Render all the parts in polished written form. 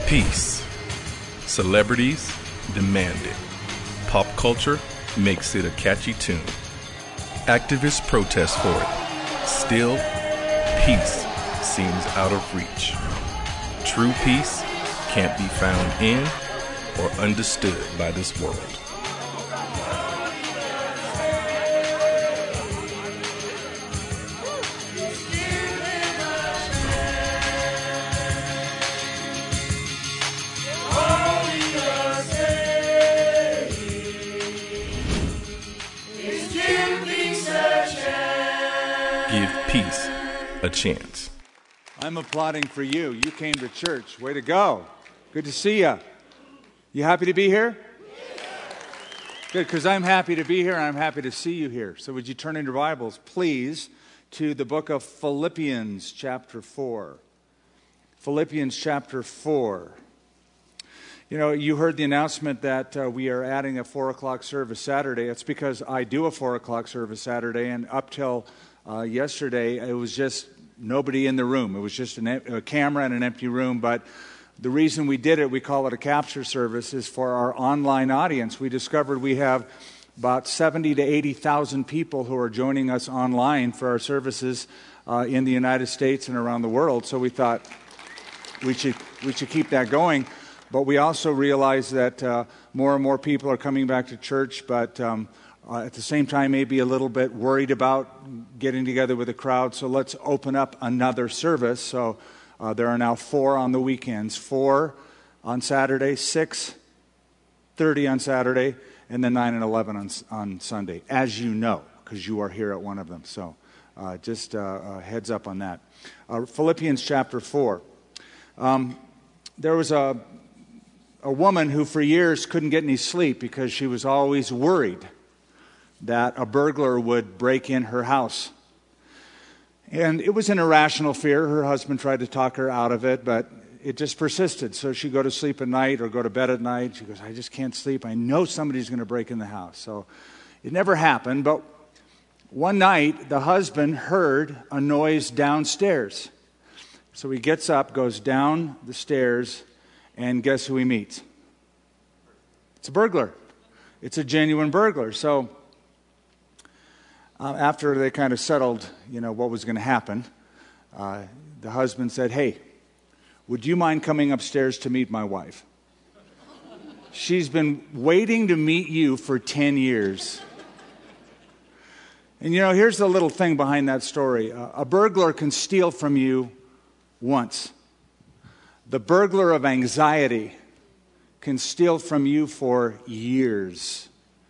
Peace. Celebrities demand it. Pop culture makes it a catchy tune. Activists protest for it. Still, peace seems out of reach. True peace can't be found in or understood by this world. Give peace a chance. I'm applauding for you. You came to church. Way to go. Good to see you. You happy to be here? Good, because I'm happy to be here and I'm happy to see you here. So would you turn in your Bibles, please, to the book of Philippians chapter 4. Philippians chapter 4. You know, you heard the announcement that we are adding a 4 o'clock service Saturday. It's because I do a 4 o'clock service Saturday, and up till yesterday, it was just nobody in the room. It was just a camera and an empty room, but the reason we did it, we call it a capture service, is for our online audience. We discovered we have about 70 to 80,000 people who are joining us online for our services in the United States and around the world, so we thought we should keep that going. But we also realize that more and more people are coming back to church, but at the same time maybe a little bit worried about getting together with a crowd. So let's open up another service. So there are now 4 on the weekends, 4 on Saturday, 6:30 on Saturday, and then 9 and 11 on Sunday, as you know, because you are here at one of them. So just heads up on that. Philippians chapter 4. There was a woman who for years couldn't get any sleep because she was always worried that a burglar would break in her house. And it was an irrational fear. Her husband tried to talk her out of it, but it just persisted. So she'd go to sleep at night or go to bed at night. She goes, I just can't sleep. I know somebody's going to break in the house. So it never happened, but one night the husband heard a noise downstairs. So he gets up, goes down the stairs, and guess who he meets? It's a burglar. It's a genuine burglar. So after they kind of settled, what was going to happen, the husband said, hey, would you mind coming upstairs to meet my wife? She's been waiting to meet you for 10 years. And here's the little thing behind that story. A burglar can steal from you once. The burglar of anxiety can steal from you for years.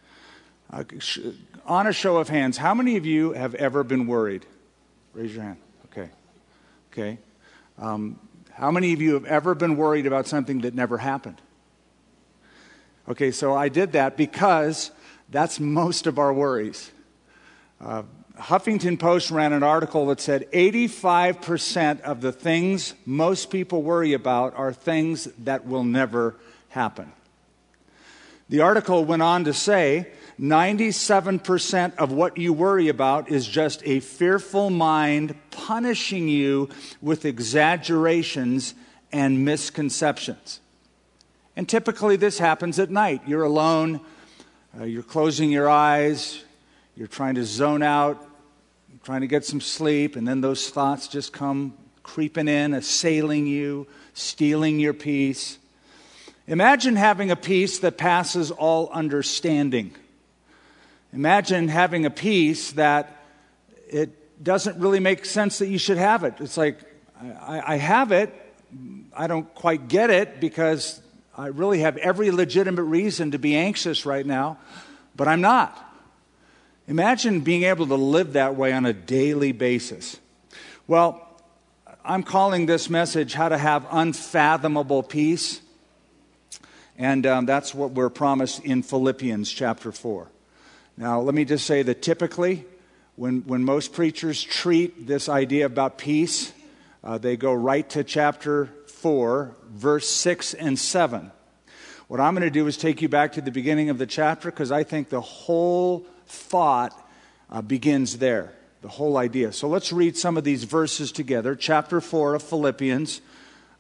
On a show of hands, how many of you have ever been worried? Raise your hand. Okay. How many of you have ever been worried about something that never happened? Okay, so I did that because that's most of our worries. Huffington Post ran an article that said 85% of the things most people worry about are things that will never happen. The article went on to say 97% of what you worry about is just a fearful mind punishing you with exaggerations and misconceptions. And typically this happens at night. You're alone, you're closing your eyes, you're trying to zone out, trying to get some sleep, and then those thoughts just come creeping in, assailing you, stealing your peace. Imagine having a peace that passes all understanding. Imagine having a peace that it doesn't really make sense that you should have it. It's like, I have it, I don't quite get it because I really have every legitimate reason to be anxious right now, but I'm not. Imagine being able to live that way on a daily basis. Well, I'm calling this message How to Have Unfathomable Peace. And that's what we're promised in Philippians chapter 4. Now, let me just say that typically, when most preachers treat this idea about peace, they go right to chapter 4, verse 6 and 7. What I'm going to do is take you back to the beginning of the chapter because I think the whole thought begins there, the whole idea. So let's read some of these verses together. Chapter 4 of Philippians,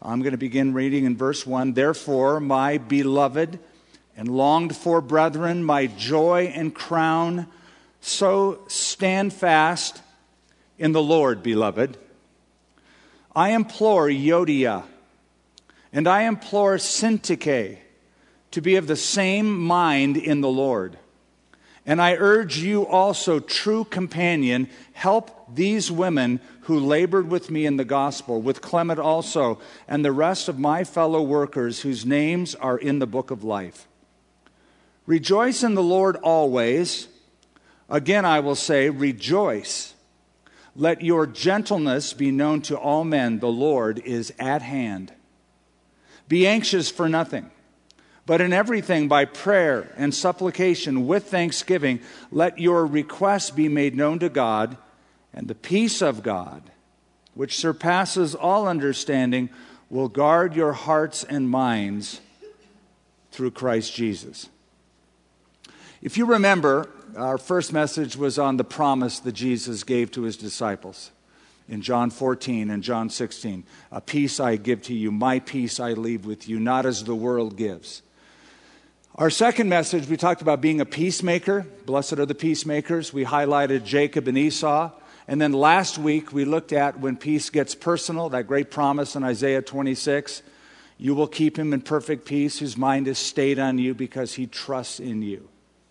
I'm going to begin reading in verse 1. Therefore, my beloved and longed for brethren, my joy and crown, so stand fast in the Lord, beloved. I implore Euodia, and I implore Syntyche to be of the same mind in the Lord. And I urge you also, true companion, help these women who labored with me in the gospel, with Clement also, and the rest of my fellow workers whose names are in the book of life. Rejoice in the Lord always. Again, I will say, rejoice. Let your gentleness be known to all men. The Lord is at hand. Be anxious for nothing, but in everything by prayer and supplication with thanksgiving, let your requests be made known to God, and the peace of God, which surpasses all understanding, will guard your hearts and minds through Christ Jesus. If you remember, our first message was on the promise that Jesus gave to his disciples in John 14 and John 16. A peace I give to you, my peace I leave with you, not as the world gives. Our second message, we talked about being a peacemaker. Blessed are the peacemakers. We highlighted Jacob and Esau. And then last week, we looked at when peace gets personal, that great promise in Isaiah 26. You will keep him in perfect peace, whose mind is stayed on you because he trusts in you.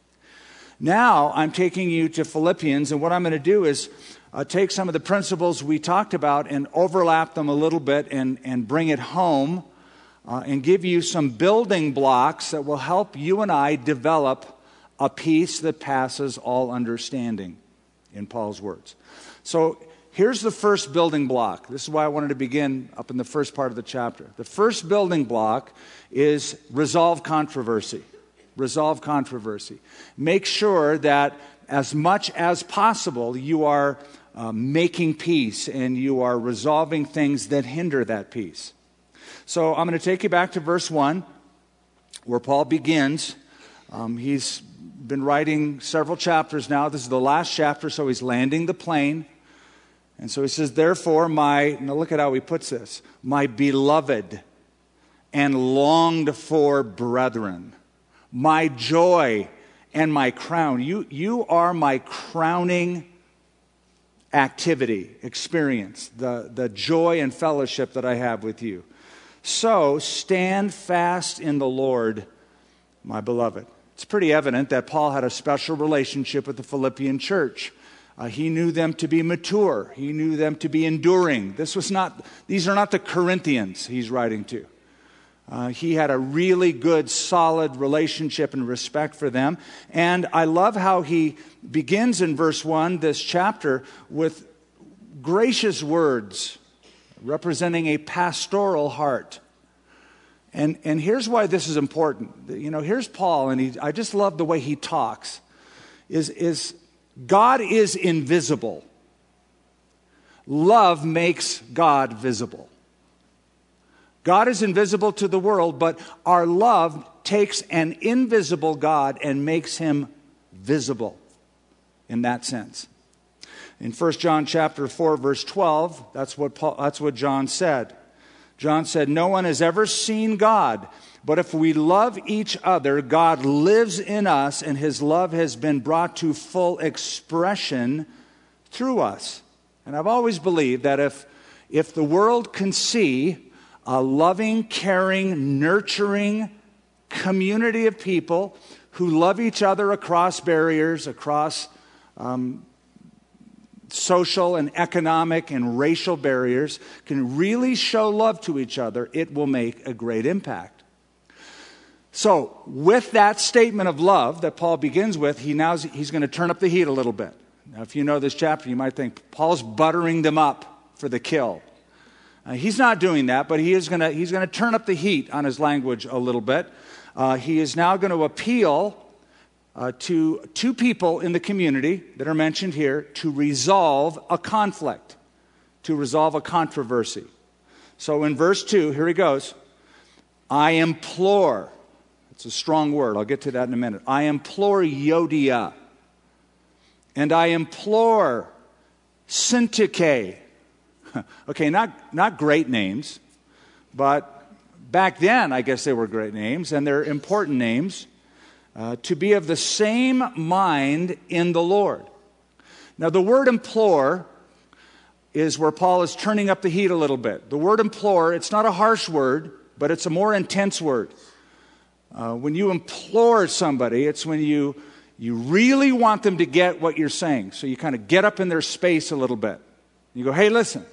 Now, I'm taking you to Philippians, and what I'm going to do is take some of the principles we talked about and overlap them a little bit and bring it home and give you some building blocks that will help you and I develop a peace that passes all understanding, in Paul's words. So here's the first building block. This is why I wanted to begin up in the first part of the chapter. The first building block is resolve controversy. Resolve controversy. Make sure that as much as possible you are making peace and you are resolving things that hinder that peace. So I'm going to take you back to verse 1 where Paul begins. He's been writing several chapters now. This is the last chapter, so he's landing the plane. And so he says, therefore, now look at how he puts this, my beloved and longed for brethren, my joy and my crown. You are my crowning activity, experience, the joy and fellowship that I have with you. So stand fast in the Lord, my beloved. It's pretty evident that Paul had a special relationship with the Philippian church. He knew them to be mature. He knew them to be enduring. These are not the Corinthians he's writing to. He had a really good, solid relationship and respect for them. And I love how he begins in verse 1, this chapter, with gracious words representing a pastoral heart. And here's why this is important. Here's Paul, and I just love the way he talks. Is God is invisible. Love makes God visible. God is invisible to the world, but our love takes an invisible God and makes him visible in that sense. In 1 John chapter 4, verse 12, that's what John said. John said, no one has ever seen God, but if we love each other, God lives in us, and his love has been brought to full expression through us. And I've always believed that if the world can see a loving, caring, nurturing community of people who love each other across barriers, across social and economic and racial barriers, can really show love to each other, it will make a great impact. So, with that statement of love that Paul begins with, he's going to turn up the heat a little bit. Now, if you know this chapter, you might think Paul's buttering them up for the kill. He's not doing that, but he's going to turn up the heat on his language a little bit. He is now going to appeal to two people in the community that are mentioned here to resolve a conflict, to resolve a controversy. So in verse 2, here he goes. I implore, it's a strong word, I'll get to that in a minute. I implore Euodia, and I implore Syntyche. Okay, not great names, but back then, I guess they were great names, and they're important names, to be of the same mind in the Lord. Now, the word implore is where Paul is turning up the heat a little bit. The word implore, it's not a harsh word, but it's a more intense word. When you implore somebody, it's when you really want them to get what you're saying. So you kind of get up in their space a little bit. You go, hey, listen,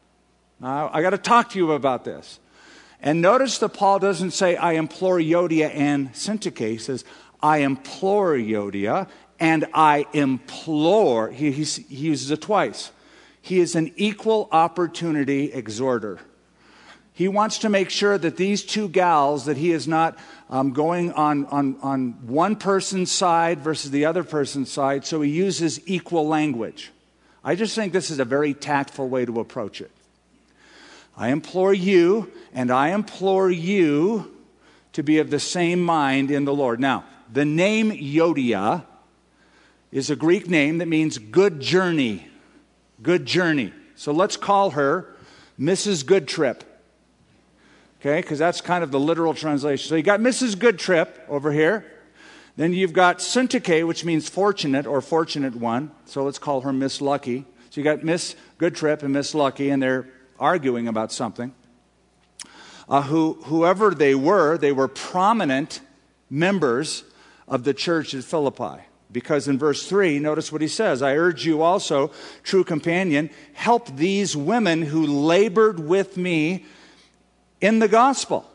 I got to talk to you about this. And notice that Paul doesn't say, I implore Euodia and Syntyche. He says, I implore Euodia and I implore. He uses it twice. He is an equal opportunity exhorter. He wants to make sure that these two gals, that he is not going on one person's side versus the other person's side, so he uses equal language. I just think this is a very tactful way to approach it. I implore you, and I implore you to be of the same mind in the Lord. Now, the name Euodia is a Greek name that means good journey. Good journey. So let's call her Mrs. Good Trip. Okay, because that's kind of the literal translation. So you got Mrs. Good Trip over here. Then you've got Syntyche, which means fortunate or fortunate one. So let's call her Miss Lucky. So you got Miss Good Trip and Miss Lucky, and they're arguing about something. Whoever they were prominent members of the church at Philippi. Because in verse 3, notice what he says. I urge you also, true companion, help these women who labored with me in the gospel.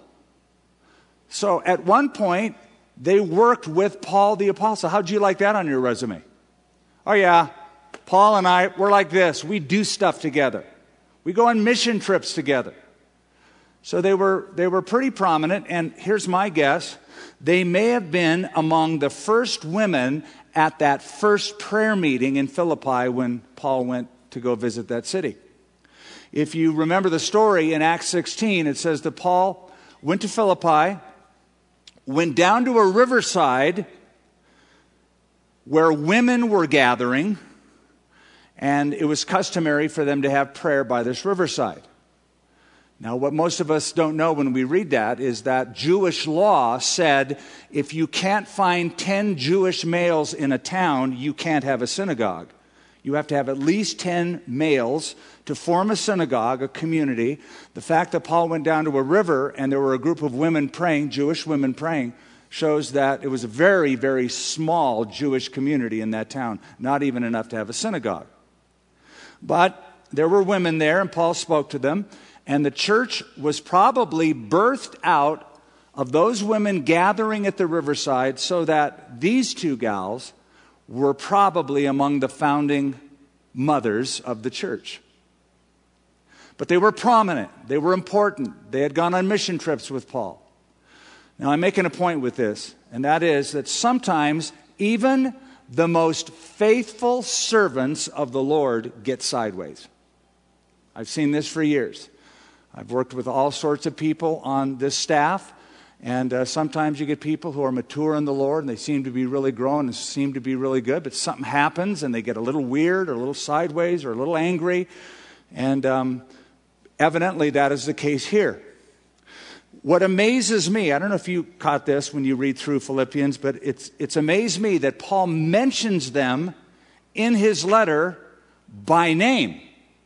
So at one point, they worked with Paul the Apostle. How'd you like that on your resume? Oh yeah, Paul and I, we're like this. We do stuff together. We go on mission trips together. So they were pretty prominent, and here's my guess. They may have been among the first women at that first prayer meeting in Philippi when Paul went to go visit that city. If you remember the story in Acts 16, it says that Paul went to Philippi, went down to a riverside where women were gathering, and it was customary for them to have prayer by this riverside. Now, what most of us don't know when we read that is that Jewish law said if you can't find 10 Jewish males in a town, you can't have a synagogue. You have to have at least 10 males to form a synagogue, a community. The fact that Paul went down to a river and there were a group of women praying, Jewish women praying, shows that it was a very, very small Jewish community in that town, not even enough to have a synagogue. But there were women there, and Paul spoke to them. And the church was probably birthed out of those women gathering at the riverside, so that these two gals were probably among the founding mothers of the church. But they were prominent. They were important. They had gone on mission trips with Paul. Now, I'm making a point with this, and that is that sometimes even the most faithful servants of the Lord get sideways. I've seen this for years. I've worked with all sorts of people on this staff, and sometimes you get people who are mature in the Lord, and they seem to be really growing and seem to be really good, but something happens, and they get a little weird or a little sideways or a little angry, and evidently that is the case here. What amazes me, I don't know if you caught this when you read through Philippians, but it's amazed me that Paul mentions them in his letter by name.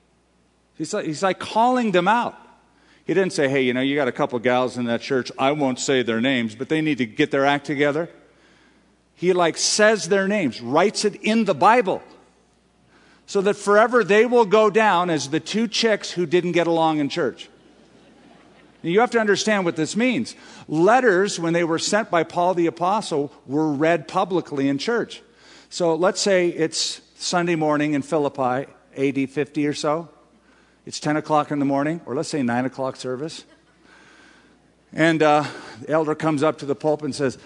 He's like calling them out. He didn't say, hey, you got a couple gals in that church. I won't say their names, but they need to get their act together. He says their names, writes it in the Bible, so that forever they will go down as the two chicks who didn't get along in church. Now, you have to understand what this means. Letters, when they were sent by Paul the Apostle, were read publicly in church. So let's say it's Sunday morning in Philippi, AD 50 or so. It's 10 o'clock in the morning, or let's say 9 o'clock service. And the elder comes up to the pulpit and says,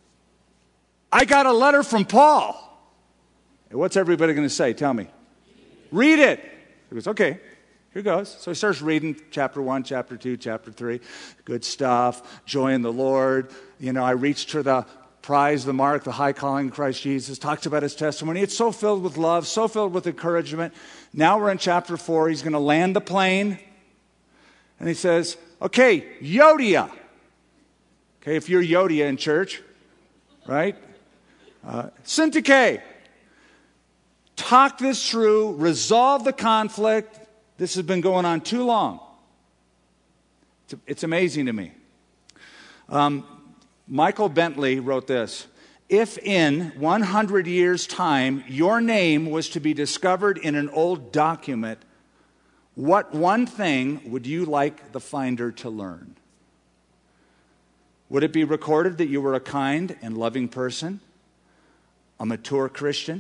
I got a letter from Paul. And what's everybody going to say? Tell me. Read it. He goes, okay, here goes. So he starts reading chapter 1, chapter 2, chapter 3. Good stuff. Joy in the Lord. I reached for the prize, the mark, the high calling in Christ Jesus. Talks about his testimony. It's so filled with love, so filled with encouragement. Now we're in chapter 4. He's going to land the plane. And he says, okay, Euodia. Okay, if you're Euodia in church, right? Syntyche. Talk this through, resolve the conflict. This has been going on too long. It's amazing to me. Michael Bentley wrote this. If in 100 years' time your name was to be discovered in an old document, what one thing would you like the finder to learn? Would it be recorded that you were a kind and loving person, a mature Christian?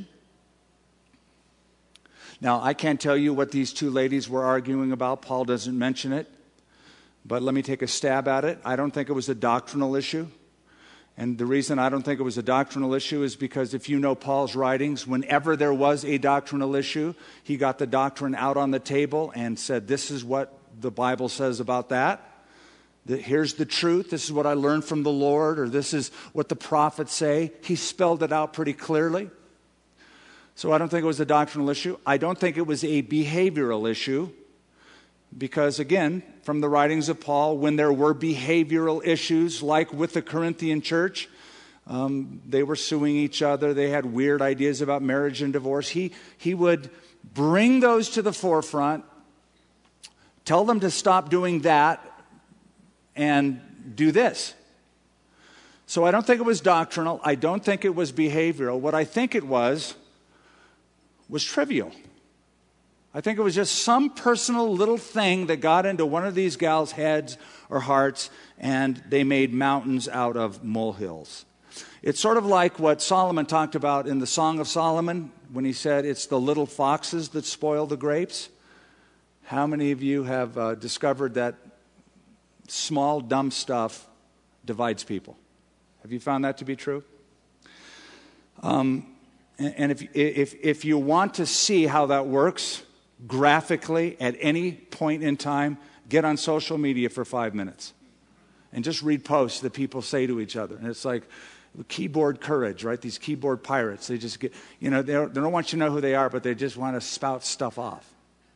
Now, I can't tell you what these two ladies were arguing about. Paul doesn't mention it. But let me take a stab at it. I don't think it was a doctrinal issue. And the reason I don't think it was a doctrinal issue is because if you know Paul's writings, whenever there was a doctrinal issue, he got the doctrine out on the table and said, this is what the Bible says about that. Here's the truth. This is what I learned from the Lord, or this is what the prophets say. He spelled it out pretty clearly. So I don't think it was a doctrinal issue. I don't think it was a behavioral issue. Because again, from the writings of Paul, when there were behavioral issues, like with the Corinthian church, they were suing each other. They had weird ideas about marriage and divorce. He would bring those to the forefront, tell them to stop doing that, and do this. So I don't think it was doctrinal. I don't think it was behavioral. What I think it was trivial. I think it was just some personal little thing that got into one of these gals' heads or hearts, and they made mountains out of molehills. It's sort of like what Solomon talked about in the Song of Solomon when he said, it's the little foxes that spoil the grapes. How many of you have discovered that small, dumb stuff divides people? Have you found that to be true? And if you want to see how that works graphically at any point in time, get on social media for 5 minutes and just read posts that people say to each other. And it's like keyboard courage, right? These keyboard pirates, they just get, they don't want you to know who they are, but they just want to spout stuff off.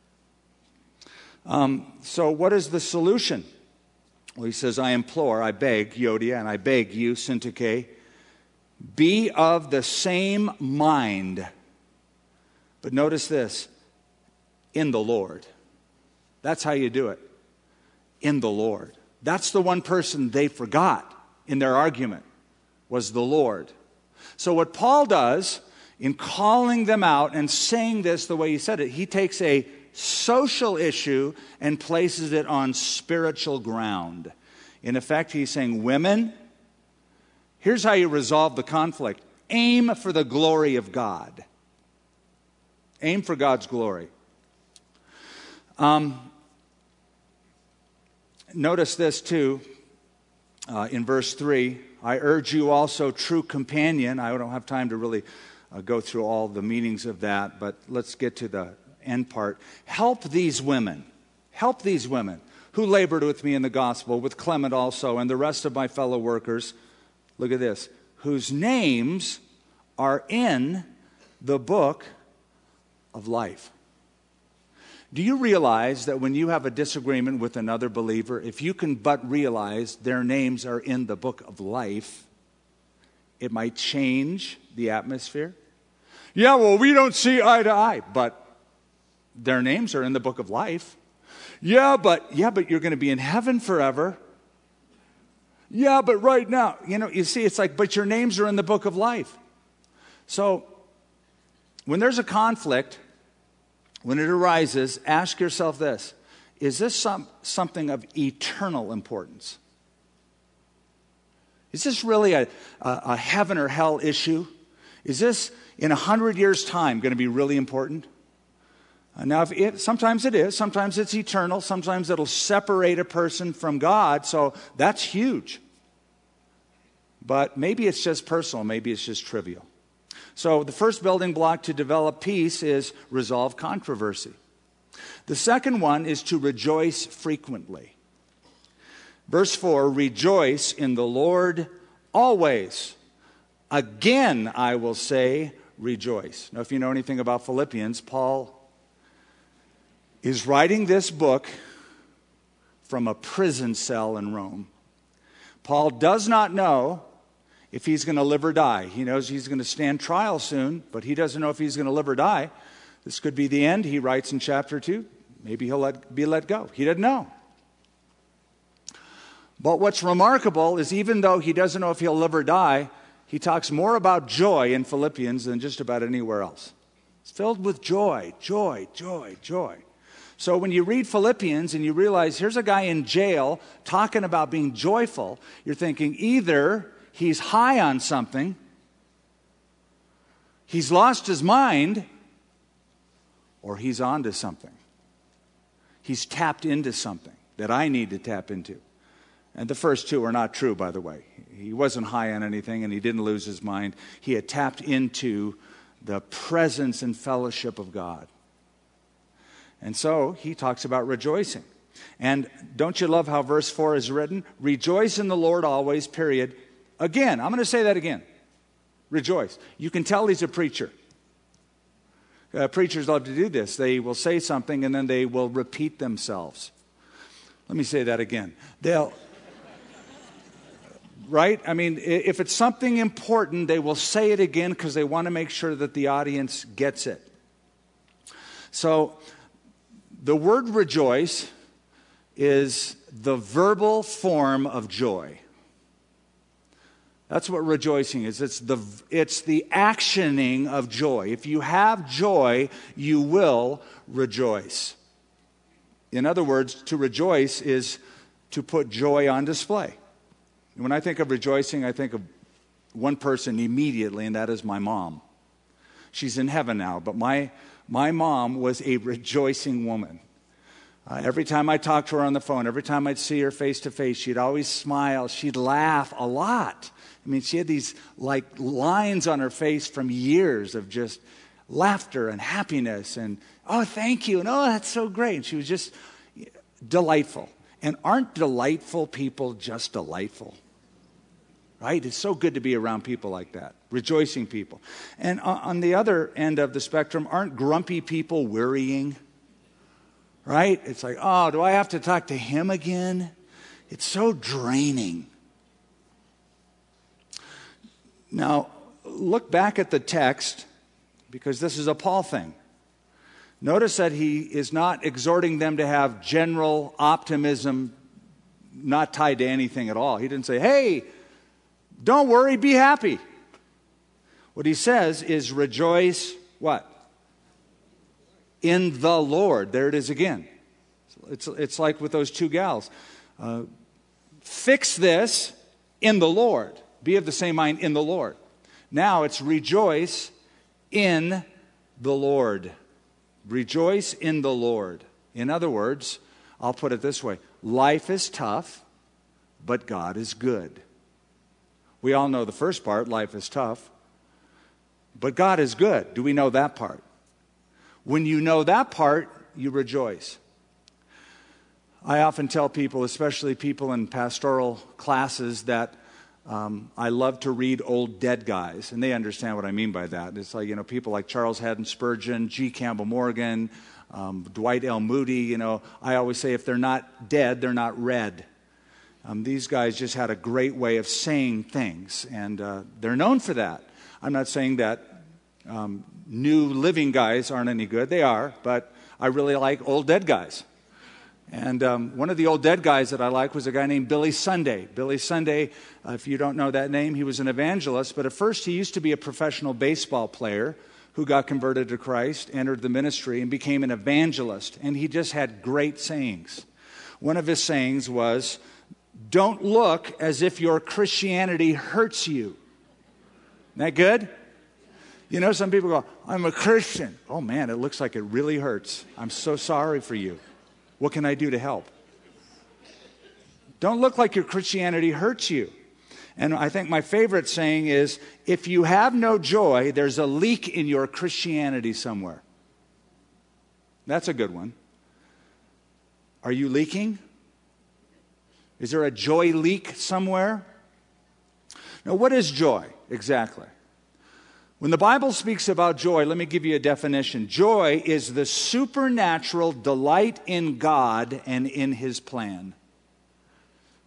So what is the solution? Well, he says, I implore, I beg, Euodia, and I beg you, Syntyche, be of the same mind. But notice this, in the Lord. That's how you do it. In the Lord. That's the one person they forgot in their argument, was the Lord. So what Paul does in calling them out and saying this the way he said it, he takes a social issue and places it on spiritual ground. In effect, he's saying, women, here's how you resolve the conflict. Aim for the glory of God. Aim for God's glory. Notice this too, in verse 3. I urge you also, true companion. I don't have time to really go through all the meanings of that, but let's get to the end part. Help these women who labored with me in the gospel, with Clement also, and the rest of my fellow workers. Look at this. Whose names are in the book of life. Do you realize that when you have a disagreement with another believer, if you can but realize their names are in the book of life, it might change the atmosphere? Yeah, well, we don't see eye to eye, but their names are in the book of life. Yeah, but you're going to be in heaven forever. Yeah, but right now, you see, it's like, but your names are in the book of life. So, when there's a conflict, when it arises, ask yourself this. Is this something of eternal importance? Is this really a heaven or hell issue? Is this, in 100 years' time, going to be really important? Now, sometimes it is. Sometimes it's eternal. Sometimes it'll separate a person from God. So that's huge. But maybe it's just personal. Maybe it's just trivial. So the first building block to develop peace is resolve controversy. The second one is to rejoice frequently. Verse 4, rejoice in the Lord always. Again, I will say, rejoice. Now, if you know anything about Philippians, Paul is writing this book from a prison cell in Rome. Paul does not know if he's going to live or die. He knows he's going to stand trial soon, but he doesn't know if he's going to live or die. This could be the end. He writes in chapter 2. Maybe he'll be let go. He doesn't know. But what's remarkable is even though he doesn't know if he'll live or die, he talks more about joy in Philippians than just about anywhere else. It's filled with joy, joy, joy, joy. So when you read Philippians and you realize here's a guy in jail talking about being joyful, you're thinking either he's high on something, he's lost his mind, or he's on to something. He's tapped into something that I need to tap into. And the first two are not true, by the way. He wasn't high on anything and he didn't lose his mind. He had tapped into the presence and fellowship of God. And so he talks about rejoicing. And don't you love how verse 4 is written? Rejoice in the Lord always, period. Again, I'm going to say that again. Rejoice. You can tell he's a preacher. Preachers love to do this. They will say something and then they will repeat themselves. Let me say that again. Right? I mean, if it's something important, they will say it again because they want to make sure that the audience gets it. So, the word rejoice is the verbal form of joy. That's what rejoicing is. It's the actioning of joy. If you have joy, you will rejoice. In other words, to rejoice is to put joy on display. When I think of rejoicing, I think of one person immediately, and that is my mom. She's in heaven now, but my mom was a rejoicing woman. Every time I talked to her on the phone, every time I'd see her face to face, she'd always smile. She'd laugh a lot. I mean, she had these like lines on her face from years of just laughter and happiness and, oh, thank you, and oh, that's so great. And she was just delightful. And aren't delightful people just delightful? Right? It's so good to be around people like that, rejoicing people. And on the other end of the spectrum, aren't grumpy people worrying? Right? It's like, oh, do I have to talk to him again? It's so draining. Now, look back at the text, because this is a Paul thing. Notice that he is not exhorting them to have general optimism, not tied to anything at all. He didn't say, hey, don't worry, be happy. What he says is rejoice, what? In the Lord. There it is again. It's like with those two gals. Fix this in the Lord. Be of the same mind in the Lord. Now it's rejoice in the Lord. Rejoice in the Lord. In other words, I'll put it this way. Life is tough, but God is good. We all know the first part, life is tough, but God is good. Do we know that part? When you know that part, you rejoice. I often tell people, especially people in pastoral classes, that I love to read old dead guys, and they understand what I mean by that. It's like, people like Charles Haddon Spurgeon, G. Campbell Morgan, Dwight L. Moody. I always say if they're not dead, they're not read. These guys just had a great way of saying things, and they're known for that. I'm not saying that new living guys aren't any good. They are, but I really like old dead guys. And one of the old dead guys that I like was a guy named Billy Sunday. Billy Sunday, if you don't know that name, he was an evangelist, but at first he used to be a professional baseball player who got converted to Christ, entered the ministry, and became an evangelist. And he just had great sayings. One of his sayings was, don't look as if your Christianity hurts you. Isn't that good? Some people go, I'm a Christian. Oh man, it looks like it really hurts. I'm so sorry for you. What can I do to help? Don't look like your Christianity hurts you. And I think my favorite saying is, if you have no joy, there's a leak in your Christianity somewhere. That's a good one. Are you leaking? Is there a joy leak somewhere? Now, what is joy exactly? When the Bible speaks about joy, let me give you a definition. Joy is the supernatural delight in God and in His plan.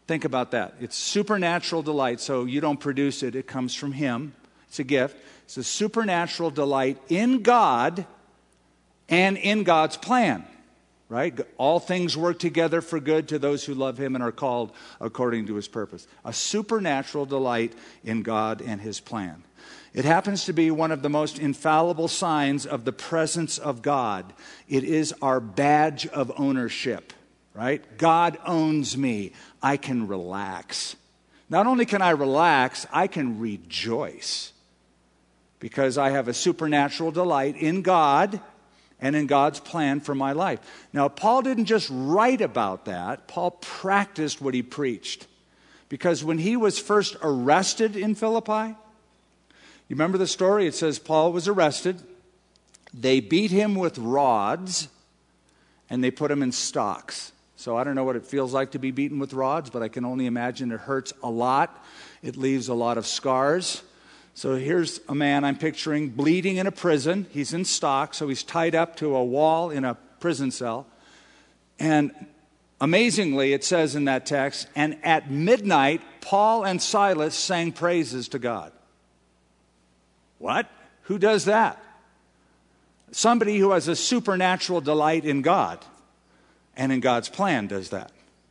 Think about that. It's supernatural delight, so you don't produce it. It comes from Him. It's a gift. It's a supernatural delight in God and in God's plan, right? All things work together for good to those who love Him and are called according to His purpose. A supernatural delight in God and His plan. It happens to be one of the most infallible signs of the presence of God. It is our badge of ownership, right? God owns me. I can relax. Not only can I relax, I can rejoice because I have a supernatural delight in God and in God's plan for my life. Now, Paul didn't just write about that. Paul practiced what he preached. Because when he was first arrested in Philippi, you remember the story? It says Paul was arrested. They beat him with rods and they put him in stocks. So I don't know what it feels like to be beaten with rods, but I can only imagine it hurts a lot. It leaves a lot of scars. So here's a man I'm picturing bleeding in a prison. He's in stocks, so he's tied up to a wall in a prison cell. And amazingly, it says in that text, and at midnight, Paul and Silas sang praises to God. What? Who does that? Somebody who has a supernatural delight in God and in God's plan does that.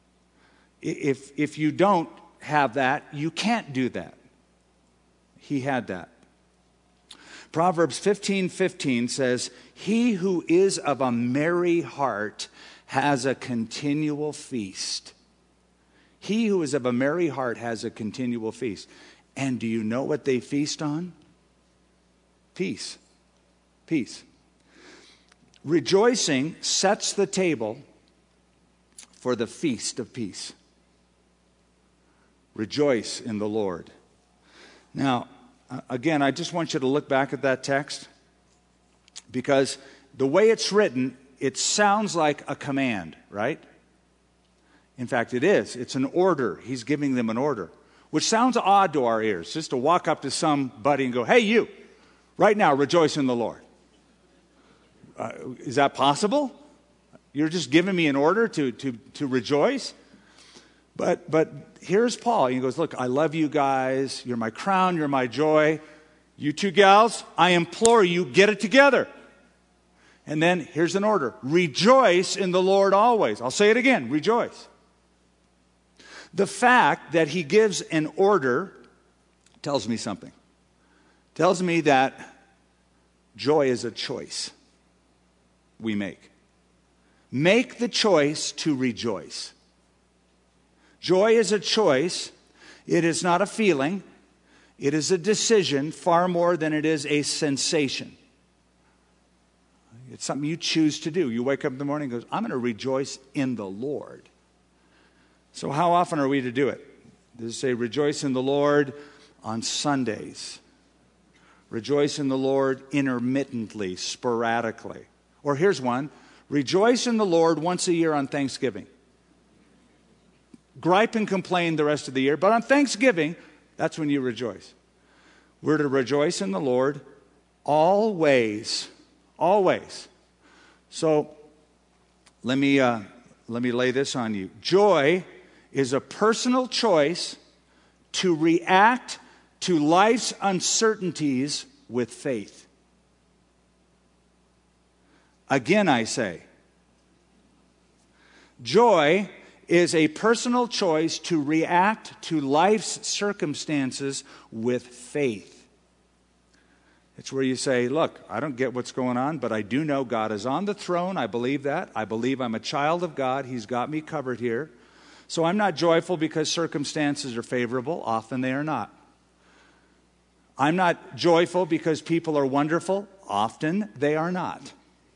If you don't have that, you can't do that. He had that. Proverbs 15:15 says, "He who is of a merry heart has a continual feast." He who is of a merry heart has a continual feast. And do you know what they feast on? Peace. Peace. Rejoicing sets the table for the feast of peace. Rejoice in the Lord. Now, again, I just want you to look back at that text because the way it's written, it sounds like a command, right? In fact, it is. It's an order. He's giving them an order, which sounds odd to our ears, just to walk up to somebody and go, "Hey, you, right now, rejoice in the Lord." Is that possible? You're just giving me an order to rejoice? But here's Paul. He goes, "Look, I love you guys. You're my crown. You're my joy. You two gals, I implore you, get it together." And then here's an order. Rejoice in the Lord always. I'll say it again. Rejoice. The fact that he gives an order tells me something. Tells me that joy is a choice we make. Make the choice to rejoice. Joy is a choice. It is not a feeling. It is a decision far more than it is a sensation. It's something you choose to do. You wake up in the morning and goes, "I'm going to rejoice in the Lord." So how often are we to do it? Does it say rejoice in the Lord on Sundays? Rejoice in the Lord intermittently, sporadically. Or here's one. Rejoice in the Lord once a year on Thanksgiving. Gripe and complain the rest of the year, but on Thanksgiving, that's when you rejoice. We're to rejoice in the Lord always. Always. So let me lay this on you. Joy is a personal choice to react to life's uncertainties with faith. Again, I say, joy is a personal choice to react to life's circumstances with faith. It's where you say, "Look, I don't get what's going on, but I do know God is on the throne. I believe that. I believe I'm a child of God. He's got me covered here. So I'm not joyful because circumstances are favorable. Often they are not. I'm not joyful because people are wonderful. Often they are not.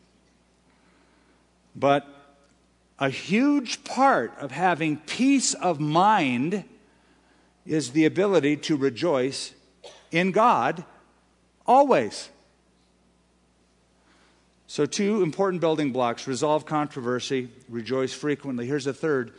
But a huge part of having peace of mind is the ability to rejoice in God always." So 2 important building blocks: resolve controversy, rejoice frequently. Here's a third: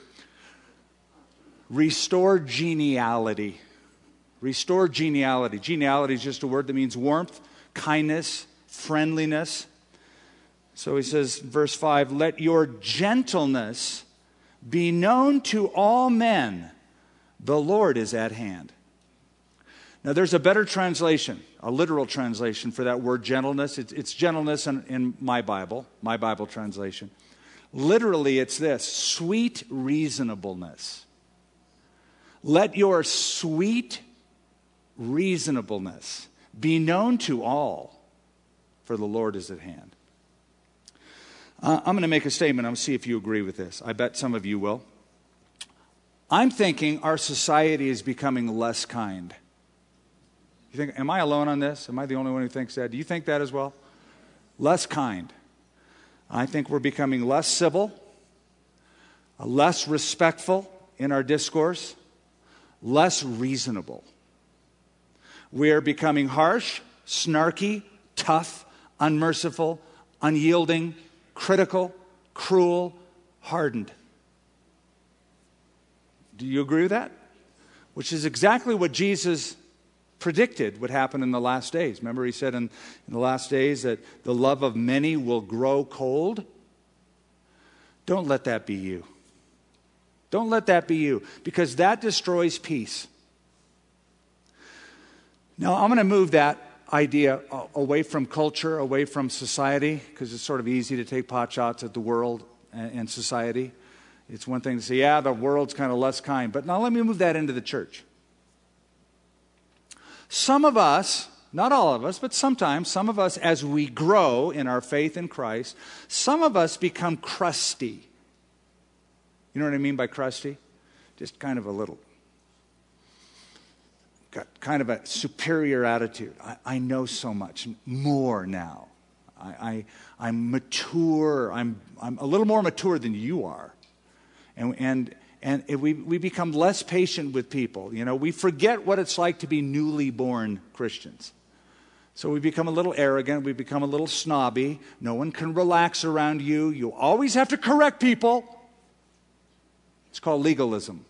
restore geniality. Restore geniality. Geniality is just a word that means warmth, kindness, friendliness. So he says, verse 5, "Let your gentleness be known to all men. The Lord is at hand. Now, there's a better translation, a literal translation for that word gentleness. It's gentleness in my Bible translation. Literally, it's this: sweet reasonableness. Let your sweet reasonableness be known to all, for the Lord is at hand. I'm going to make a statement. I'm going to see if you agree with this. I bet some of you will. I'm thinking our society is becoming less kind. You think, am I alone on this? Am I the only one who thinks that? Do you think that as well? Less kind. I think we're becoming less civil, less respectful in our discourse, less reasonable. We are becoming harsh, snarky, tough, unmerciful, unyielding, critical, cruel, hardened. Do you agree with that? Which is exactly what Jesus predicted would happen in the last days. Remember, he said in the last days that the love of many will grow cold. Don't let that be you. Don't let that be you, because that destroys peace. Now, I'm going to move that idea away from culture, away from society, because it's sort of easy to take pot shots at the world and society. It's one thing to say, yeah, the world's kind of less kind. But now let me move that into the church. Some of us, not all of us, but sometimes, some of us, as we grow in our faith in Christ, some of us become crusty. You know what I mean by crusty? Just kind of a little, got kind of a superior attitude. I know so much more now. I'm mature. I'm a little more mature than you are. And we become less patient with people. You know, we forget what it's like to be newly born Christians. So we become a little arrogant. We become a little snobby. No one can relax around you. You always have to correct people. It's called legalism.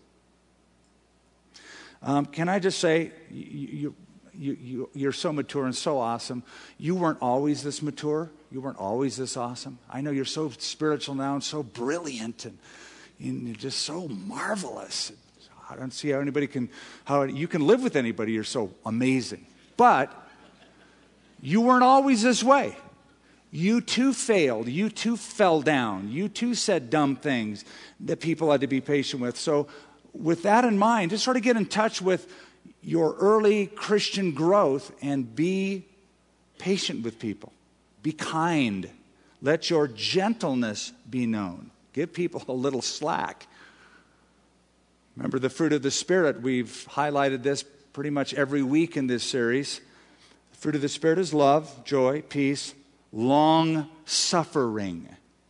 Can I just say, you're so mature and so awesome. You weren't always this mature. You weren't always this awesome. I know you're so spiritual now and so brilliant and you're just so marvelous. I don't see how you can live with anybody. You're so amazing. But you weren't always this way. You too failed. You too fell down. You too said dumb things that people had to be patient with. So with that in mind, just sort of get in touch with your early Christian growth and be patient with people. Be kind. Let your gentleness be known. Give people a little slack. Remember the fruit of the Spirit. We've highlighted this pretty much every week in this series. The fruit of the Spirit is love, joy, peace, long-suffering,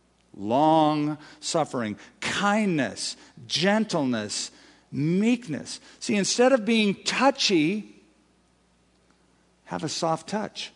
kindness, gentleness, meekness. See, instead of being touchy, have a soft touch.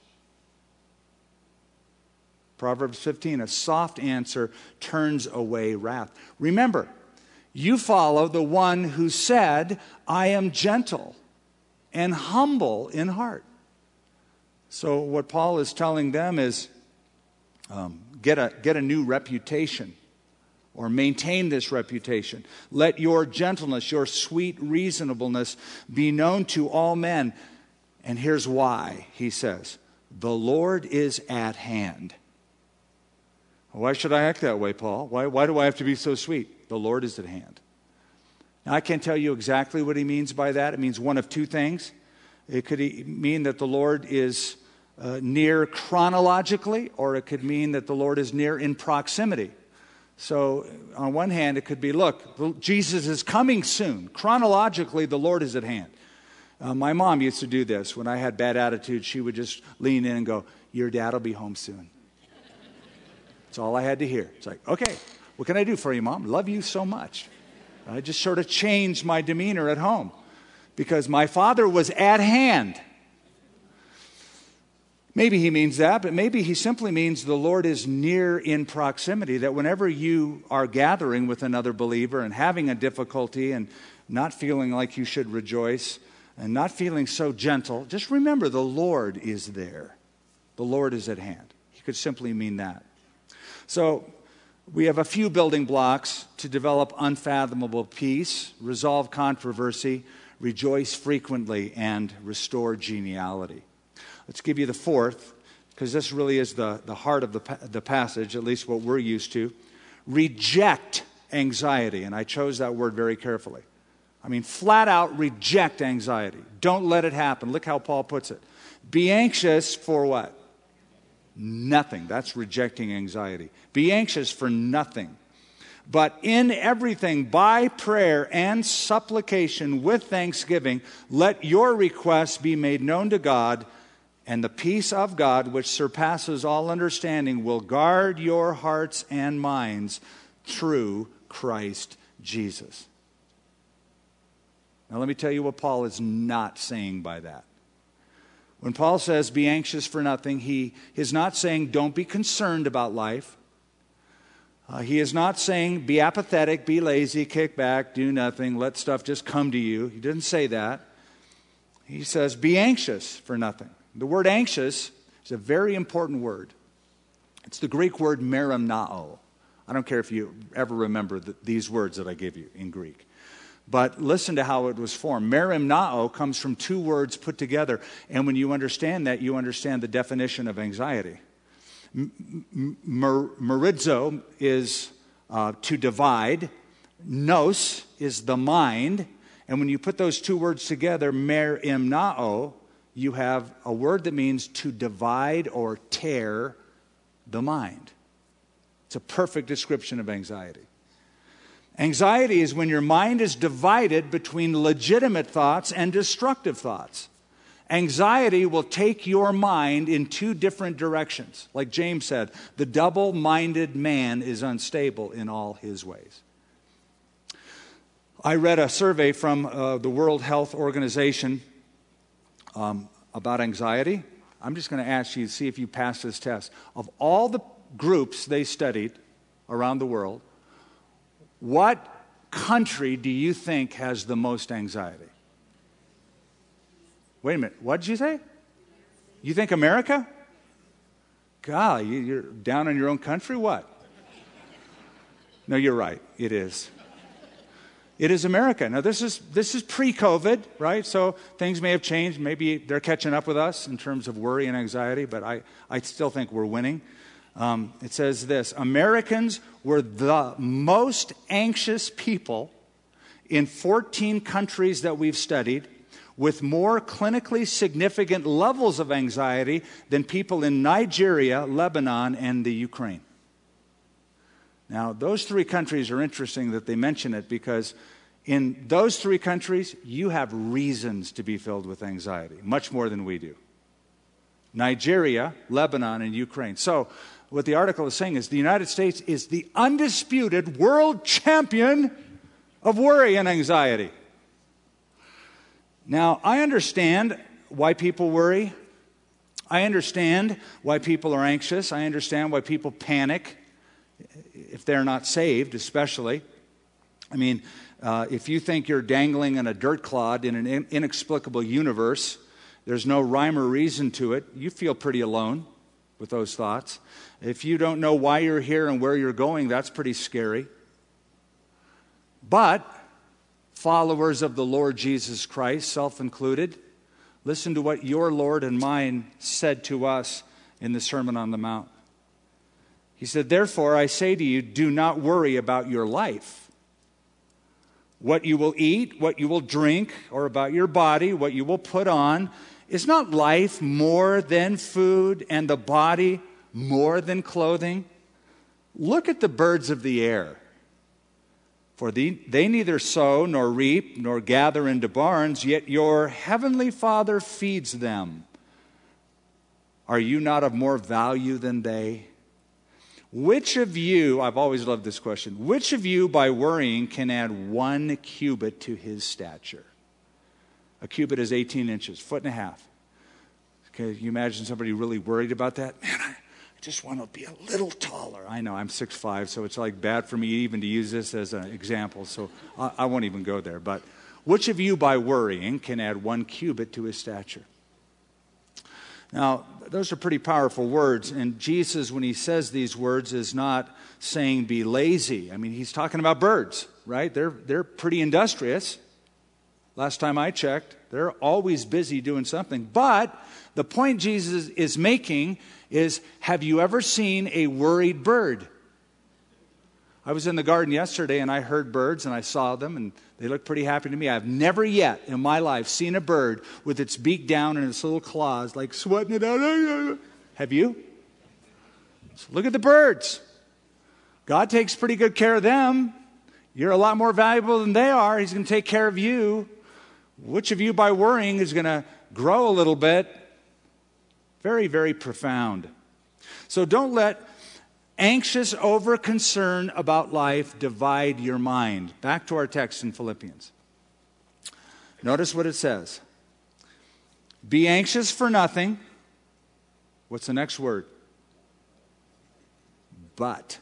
Proverbs 15, a soft answer turns away wrath. Remember, you follow the one who said, I am gentle and humble in heart. So what Paul is telling them is, get a new reputation, or maintain this reputation. Let your gentleness, your sweet reasonableness be known to all men. And here's why, he says, the Lord is at hand. Why should I act that way, Paul? Why do I have to be so sweet? The Lord is at hand. Now, I can't tell you exactly what he means by that. It means one of two things. It could mean that the Lord is near chronologically, or it could mean that the Lord is near in proximity. So on one hand, it could be, look, Jesus is coming soon. Chronologically, the Lord is at hand. My mom used to do this. When I had bad attitude, she would just lean in and go, your dad will be home soon. That's all I had to hear. It's like, okay, what can I do for you, Mom? Love you so much. I just sort of changed my demeanor at home because my father was at hand. Maybe he means that, but maybe he simply means the Lord is near in proximity, that whenever you are gathering with another believer and having a difficulty and not feeling like you should rejoice and not feeling so gentle, just remember the Lord is there. The Lord is at hand. He could simply mean that. So We have a few building blocks to develop unfathomable peace, resolve controversy, rejoice frequently, and restore geniality. Let's give you the fourth, because this really is the heart of the passage, at least what we're used to. Reject anxiety, and I chose that word very carefully. I mean, flat out reject anxiety. Don't let it happen. Look how Paul puts it. Be anxious for what? Nothing. That's rejecting anxiety. Be anxious for nothing. But in everything, by prayer and supplication with thanksgiving, let your requests be made known to God, and the peace of God, which surpasses all understanding, will guard your hearts and minds through Christ Jesus. Now let me tell you what Paul is not saying by that. When Paul says be anxious for nothing, he is not saying don't be concerned about life. He is not saying be apathetic, be lazy, kick back, do nothing, let stuff just come to you. He didn't say that. He says be anxious for nothing. The word anxious is a very important word. It's the Greek word merimnao. I don't care if you ever remember these words that I give you in Greek. But listen to how it was formed. Merimnao comes from two words put together. And when you understand that, you understand the definition of anxiety. Merizo is to divide. Nous is the mind. And when you put those two words together, merimnao, you have a word that means to divide or tear the mind. It's a perfect description of anxiety. Anxiety is when your mind is divided between legitimate thoughts and destructive thoughts. Anxiety will take your mind in two different directions. Like James said, the double-minded man is unstable in all his ways. I read a survey from the World Health Organization about anxiety. I'm just going to ask you to see if you pass this test. Of all the groups they studied around the world, what country do you think has the most anxiety? Wait a minute. What did you say? You think America? God, you're down on your own country? What? No, you're right. It is. It is America. Now, this is pre-COVID, right? So things may have changed. Maybe they're catching up with us in terms of worry and anxiety, but I still think we're winning. It says this: Americans were the most anxious people in 14 countries that we've studied, with more clinically significant levels of anxiety than people in Nigeria, Lebanon, and the Ukraine. Now, those three countries are interesting that they mention it, because in those three countries, you have reasons to be filled with anxiety, much more than we do. Nigeria, Lebanon, and Ukraine. So, what the article is saying is the United States is the undisputed world champion of worry and anxiety. Now, I understand why people worry. I understand why people are anxious. I understand why people panic, if they're not saved, especially. I mean, if you think you're dangling in a dirt clod in an inexplicable universe, there's no rhyme or reason to it, you feel pretty alone with those thoughts. If you don't know why you're here and where you're going, that's pretty scary. But followers of the Lord Jesus Christ, self included, listen to what your Lord and mine said to us in the Sermon on the Mount. He said, "Therefore I say to you, do not worry about your life, what you will eat, what you will drink, or about your body, what you will put on. Is not life more than food, and the body more than clothing? Look at the birds of the air. For they neither sow nor reap nor gather into barns, yet your heavenly Father feeds them. Are you not of more value than they? Which of you," I've always loved this question, "which of you by worrying can add 1 cubit to his stature?" A cubit is 18 inches, foot and a half. Okay, you imagine somebody really worried about that? Man, I just want to be a little taller. I know, I'm 6'5", so it's like bad for me even to use this as an example, so I won't even go there. But which of you by worrying can add 1 cubit to his stature? Now, those are pretty powerful words, and Jesus, when he says these words, is not saying be lazy. I mean, he's talking about birds, right? They're pretty industrious. Last time I checked, they're always busy doing something. But the point Jesus is making is, have you ever seen a worried bird? I was in the garden yesterday and I heard birds and I saw them and they looked pretty happy to me. I've never yet in my life seen a bird with its beak down and its little claws like sweating it out. Have you? So look at the birds. God takes pretty good care of them. You're a lot more valuable than they are. He's going to take care of you. Which of you by worrying is going to grow a little bit? Very, very profound. So don't let anxious over concern about life divide your mind. Back to our text in Philippians. Notice what it says. Be anxious for nothing. What's the next word? But.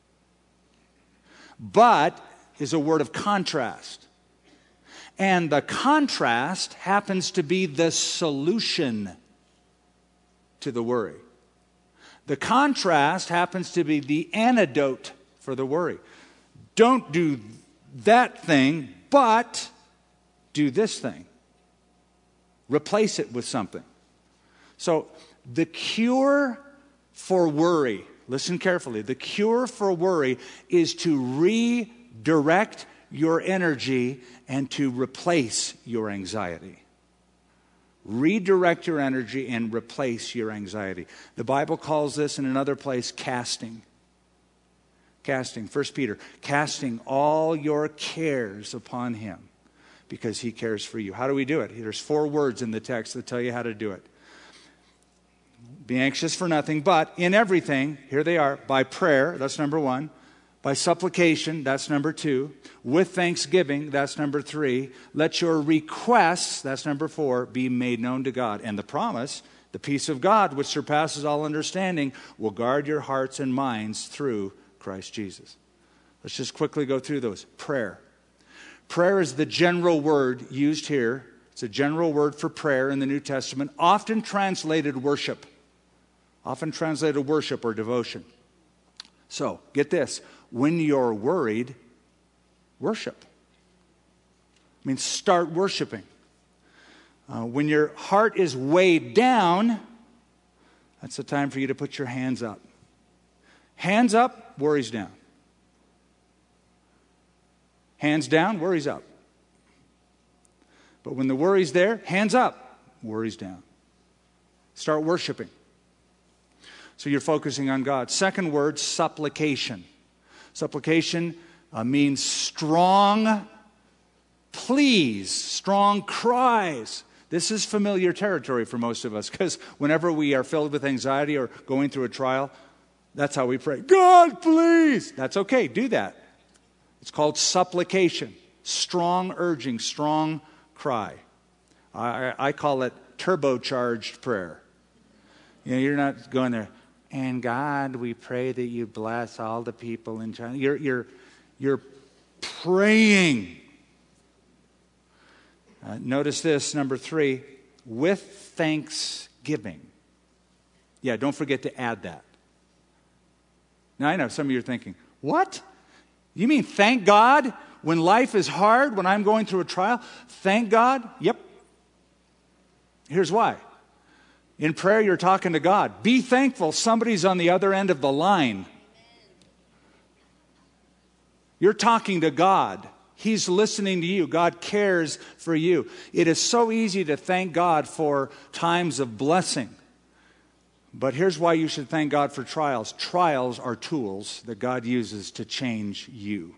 But is a word of contrast. And the contrast happens to be the solution to the worry. The contrast happens to be the antidote for the worry. Don't do that thing, but do this thing. Replace it with something. So the cure for worry, listen carefully, the cure for worry is to redirect your energy and to replace your anxiety. Redirect your energy and replace your anxiety. The Bible calls this in another place casting. Casting. 1 Peter, casting all your cares upon him because he cares for you. How do we do it? There's 4 words in the text that tell you how to do it. Be anxious for nothing, but in everything, here they are, by prayer, that's number 1. By supplication, that's number 2. With thanksgiving, that's number 3. Let your requests, that's number 4, be made known to God. And the promise, the peace of God, which surpasses all understanding, will guard your hearts and minds through Christ Jesus. Let's just quickly go through those. Prayer. Prayer is the general word used here. It's a general word for prayer in the New Testament, often translated worship. Often translated worship or devotion. So, get this. When you're worried, worship. I mean, start worshiping. When your heart is weighed down, that's the time for you to put your hands up. Hands up, worries down. Hands down, worries up. But when the worry's there, hands up, worries down. Start worshiping. So you're focusing on God. Second word, supplication. Supplication means strong pleas, strong cries. This is familiar territory for most of us because whenever we are filled with anxiety or going through a trial, that's how we pray. God, please. That's okay. Do that. It's called supplication. Strong urging, strong cry. I call it turbocharged prayer. You know, you're not going there, and God, we pray that you bless all the people in China. You're praying. Notice this, number 3, with thanksgiving. Yeah, don't forget to add that. Now, I know some of you are thinking, what? You mean thank God when life is hard, when I'm going through a trial? Thank God? Yep. Here's why. In prayer, you're talking to God. Be thankful somebody's on the other end of the line. You're talking to God. He's listening to you. God cares for you. It is so easy to thank God for times of blessing. But here's why you should thank God for trials. Trials are tools that God uses to change you.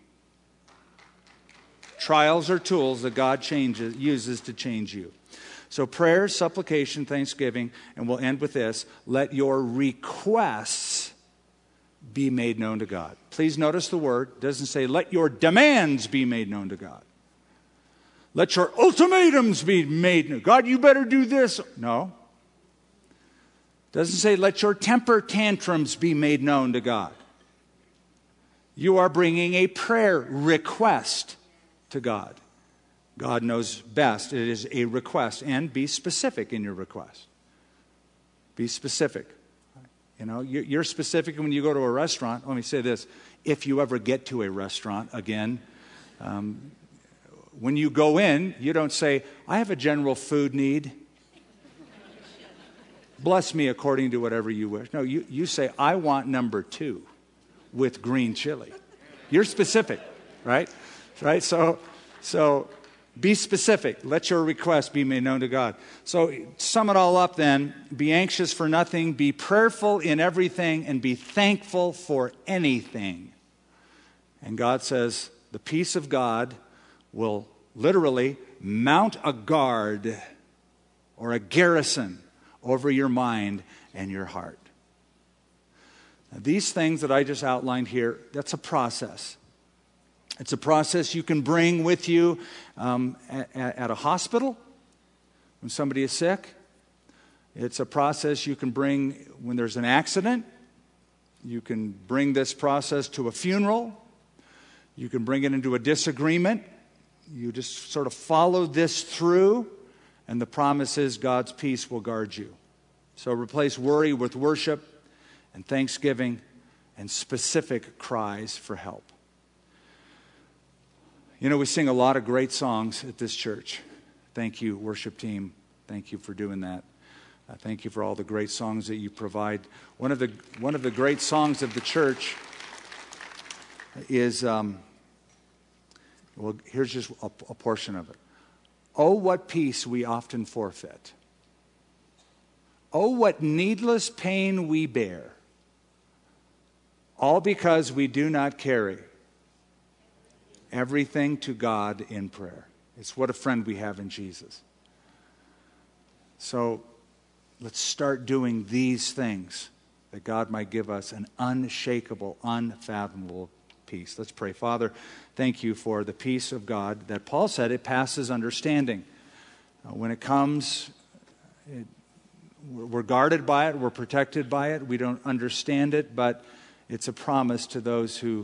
Trials are tools that God uses to change you. So prayer, supplication, thanksgiving, and we'll end with this. Let your requests be made known to God. Please notice the word. It doesn't say let your demands be made known to God. Let your ultimatums be made known. God, you better do this. No. It doesn't say let your temper tantrums be made known to God. You are bringing a prayer request to God. God knows best. It is a request, and be specific in your request. Be specific. You know, you're specific when you go to a restaurant. Let me say this. If you ever get to a restaurant again, when you go in, you don't say, I have a general food need. Bless me according to whatever you wish. No, you say, I want number 2 with green chili. You're specific, right? Right? So be specific. Let your request be made known to God. So sum it all up then. Be anxious for nothing. Be prayerful in everything. And be thankful for anything. And God says the peace of God will literally mount a guard or a garrison over your mind and your heart. Now, these things that I just outlined here, that's a process. It's a process you can bring with you at a hospital when somebody is sick. It's a process you can bring when there's an accident. You can bring this process to a funeral. You can bring it into a disagreement. You just sort of follow this through, and the promise is God's peace will guard you. So replace worry with worship and thanksgiving and specific cries for help. You know, we sing a lot of great songs at this church. Thank you, worship team. Thank you for doing that. Thank you for all the great songs that you provide. One of the great songs of the church is, here's just a portion of it. Oh, what peace we often forfeit. Oh, what needless pain we bear. All because we do not carry everything to God in prayer. It's what a friend we have in Jesus. So let's start doing these things that God might give us an unshakable, unfathomable peace. Let's pray. Father, thank you for the peace of God that Paul said it passes understanding. When it comes, we're guarded by it, we're protected by it, we don't understand it, but it's a promise to those who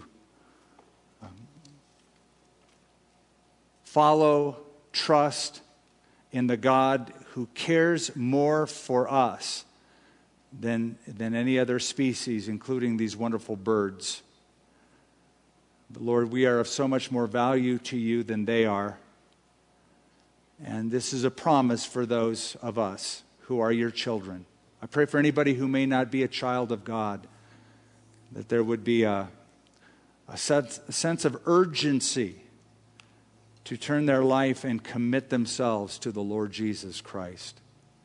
follow, trust in the God who cares more for us than any other species, including these wonderful birds. But Lord, we are of so much more value to you than they are. And this is a promise for those of us who are your children. I pray for anybody who may not be a child of God, that there would be a sense of urgency to turn their life and commit themselves to the Lord Jesus Christ.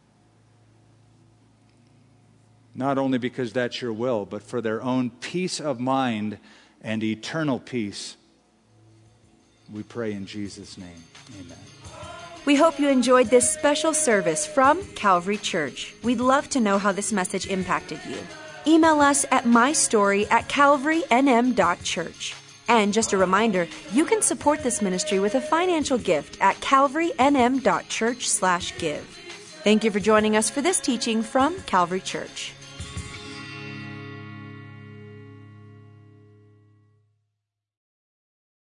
Not only because that's your will, but for their own peace of mind and eternal peace. We pray in Jesus' name. Amen. We hope you enjoyed this special service from Calvary Church. We'd love to know how this message impacted you. Email us at mystory@calvarynm.church. And just a reminder, you can support this ministry with a financial gift at calvarynm.church/give. Thank you for joining us for this teaching from Calvary Church.